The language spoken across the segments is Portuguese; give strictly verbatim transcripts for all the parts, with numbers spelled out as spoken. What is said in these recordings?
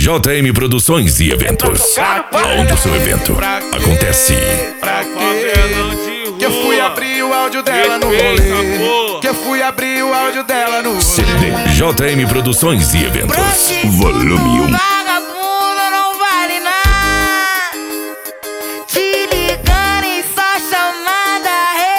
J M Produções e Eventos. Onde o seu evento acontece. Que eu fui abrir o áudio dela no rolê. Que eu fui abrir o áudio dela no rolê. C D J M Produções e Eventos. Volume um. Vagabundo não vale nada. Te ligando e só chamada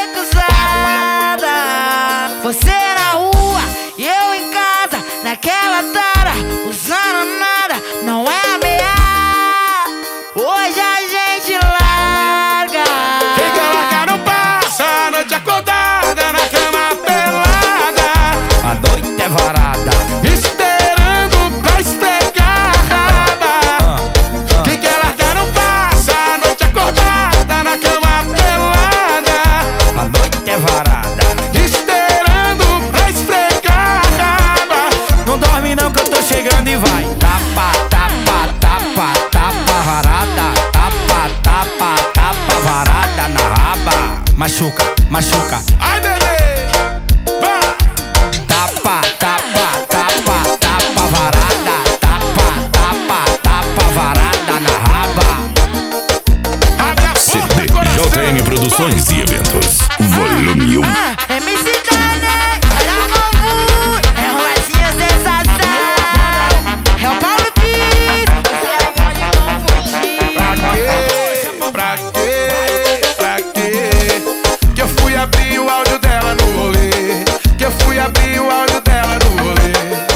recusada. Você na rua e eu em casa, naquela tara, usando nada, não é ameaça. Hoje a gente larga. Quem quer largar não passa a noite acordada na cama pelada. A noite é varada, esperando pra esfregar a raba. Quem quer largar não passa a noite acordada na cama pelada. a noite é varada. Esperando pra esfregar a raba. Não dorme não que eu tô chegando e vai. Tapa, tapa, tapa, tapa varada. Tapa, tapa, tapa varada na raba. Machuca, machuca. Ai, bebê, vai. Tapa, tapa, tapa, tapa varada. Tapa, tapa, tapa varada na raba. Abre a C porta D do coração. J M Produções e Eventos. Volume um. Ah, M C Dane, olha o bambu, é Romatinha sensação. É o Paulo Pires, você pode não fugir. Pra quê? Pra quê? Que eu fui abrir o áudio dela no rolê. Que eu fui abrir o áudio dela no rolê.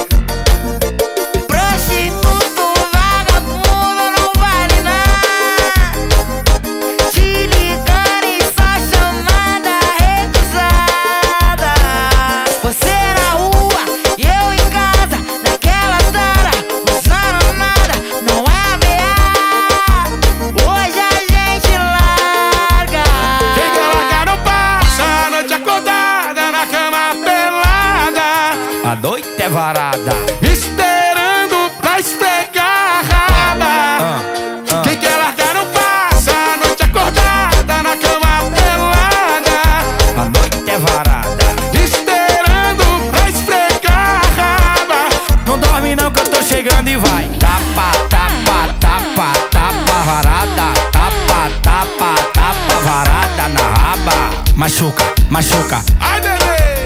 Prostituto, vagabundo, não vale nada. Te ligando e só chamada recusada. Você na rua e eu em casa, naquela tara, usando nada, não é ameaça. Hoje a gente larga. Quem quer largar não passa a noite acordada na cama pelada. A noite é varada. Esperando pra esfregar a raba. Quem quer largar não passa a noite acordada na cama pelada. A noite é varada. Esperando pra esfregar a raba. Não dorme não que eu tô chegando e vai. Tapa, tapa, tapa, tapa varada. Tapa, tapa, tapa varada na raba. Machuca, machuca. Ai, bebê,